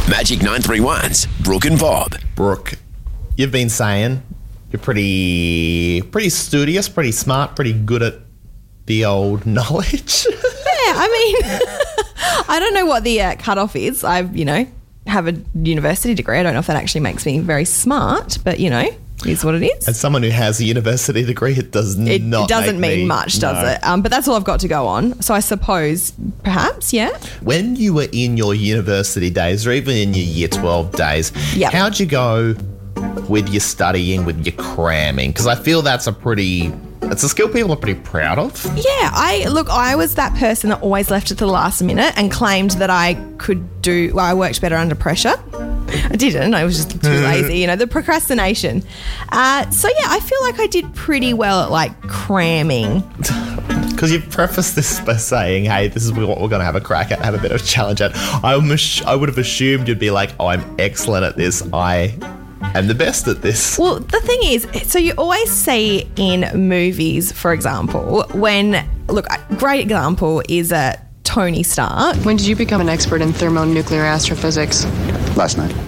Magic 931's Brooke and Bob. Brooke, you've been saying you're pretty studious, pretty smart, pretty good at the old knowledge. Yeah, I mean, I don't know what the cutoff is. I, have a university degree. I don't know if that actually makes me very smart, but, is what it is. As someone who has a university degree, it doesn't mean much, does it? But that's all I've got to go on. So I suppose, perhaps, yeah. When you were in your university days or even in your year 12 days, how'd you go with your studying, with your cramming? Because I feel it's a skill people are pretty proud of. Yeah, I was that person that always left it to the last minute and claimed that I worked better under pressure. I didn't. I was just too lazy, the procrastination. So, I feel like I did pretty well at, cramming. Because you've prefaced this by saying, hey, this is what we're going to have a crack at, have a bit of a challenge at. I would have assumed you'd be like, oh, I'm excellent at this. I am the best at this. Well, the thing is, so you always see in movies, for example, a great example is Tony Stark. When did you become an expert in thermonuclear astrophysics? Last night.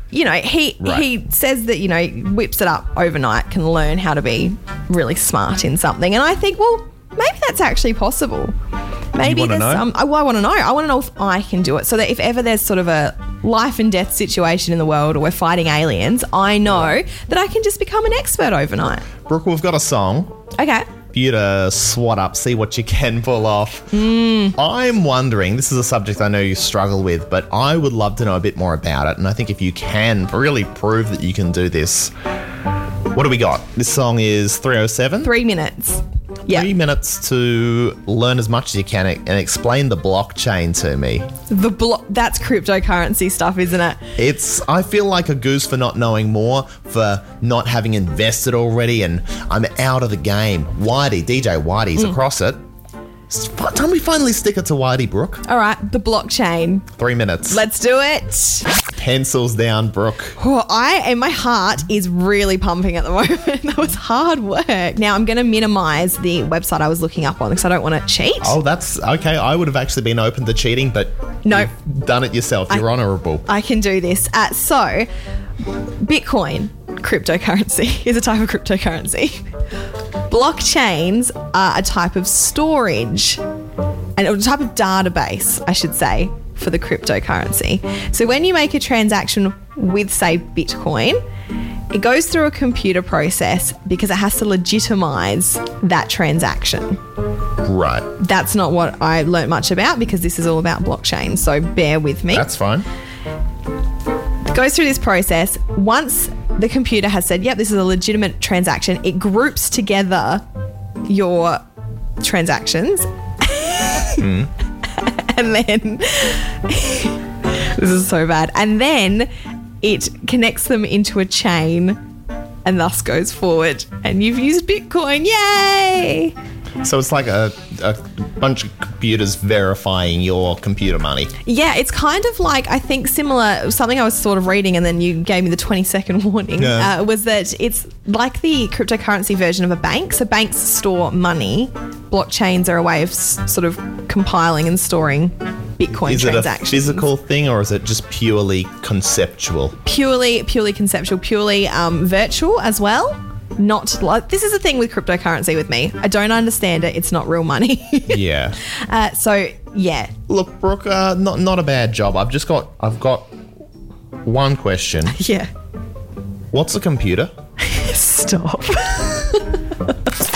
He says that, whips it up overnight, can learn how to be really smart in something. And I think, well, maybe that's actually possible. Maybe there's some. I want to know. I want to know if I can do it, so that if ever there's sort of a life and death situation in the world or we're fighting aliens, I know that I can just become an expert overnight. Brooke, we've got a song. Okay. For you to swat up, see what you can pull off. I'm wondering, this is a subject I know you struggle with, but I would love to know a bit more about it. And I think if you can really prove that you can do this, what do we got? This song is 3:07. 3 minutes. Yeah. 3 minutes to learn as much as you can and explain the blockchain to me. That's cryptocurrency stuff, isn't it? I feel like a goose for not knowing more, for not having invested already, and I'm out of the game. DJ Whitey's across it. It's time we finally stick it to Whitey, Brooke. All right, the blockchain. 3 minutes. Let's do it. Pencils down, Brooke. My heart is really pumping at the moment. That was hard work. Now, I'm going to minimise the website I was looking up on because I don't want to cheat. Oh, that's okay. I would have actually been open to cheating, but no, you've done it yourself. You're honourable. I can do this. So, Bitcoin, cryptocurrency, is a type of cryptocurrency. Blockchains are a type of storage and a type of database, I should say, for the cryptocurrency. So when you make a transaction with, say, Bitcoin, it goes through a computer process because it has to legitimize that transaction. Right. That's not what I learnt much about because this is all about blockchain, so bear with me. That's fine. It goes through this process. Once the computer has said, yep, this is a legitimate transaction, it groups together your transactions. And then, this is so bad. And then it connects them into a chain and thus goes forward. And you've used Bitcoin. Yay! So it's like a bunch of computers verifying your computer money. Yeah, it's kind of like, I think similar, something I was sort of reading and then you gave me the 20-second warning, was that it's like the cryptocurrency version of a bank. So banks store money. Blockchains are a way of sort of compiling and storing Bitcoin transactions. Is it a physical thing or is it just purely conceptual? Purely conceptual, purely virtual as well. Not like, this is the thing with cryptocurrency with me. I don't understand it. It's not real money. Yeah. So yeah. Look, Brooke, not a bad job. I've got one question. Yeah. What's a computer? Stop.